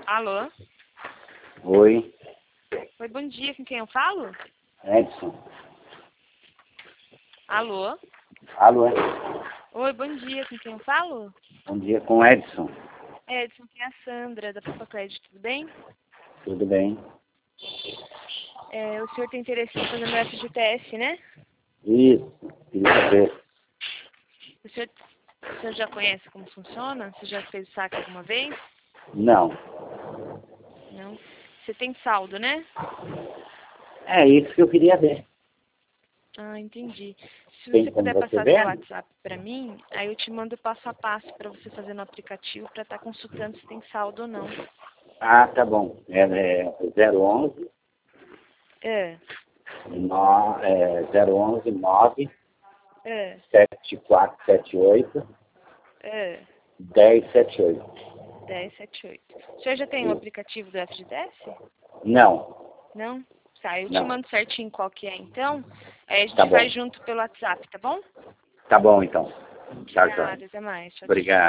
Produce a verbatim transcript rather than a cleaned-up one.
Alô? Oi, Oi, bom dia. Com quem eu falo? Edson. Alô? Alô, é? Oi, bom dia. Com quem eu falo? Bom dia com Edson. Edson, aqui é a Sandra, da Papa Crédito, tudo bem? Tudo bem? É, o senhor tem interesse em fazer no F G T S, né? Isso, queria saber. O senhor, o senhor já conhece como funciona? Você já fez o saque alguma vez? Não. Não? Você tem saldo, né? É isso que eu queria ver. Ah, entendi. Se Tem você como puder você passar ver? seu WhatsApp para mim, aí eu te mando passo a passo para você fazer no aplicativo para estar consultando se tem saldo ou não. Ah, tá bom. É, é zero onze, É, no, é, zero onze nove é, sete quatro sete oito é. dez sete oito. dez sete oito. O senhor já tem o aplicativo do F G T S? Não, Não? Tá, eu te não. mando certinho qual que é então. Aí a gente Tá bom. faz junto pelo WhatsApp, tá bom? Tá bom então. Tá, Obrigada, joia. até mais. Tchau, tchau. Obrigado.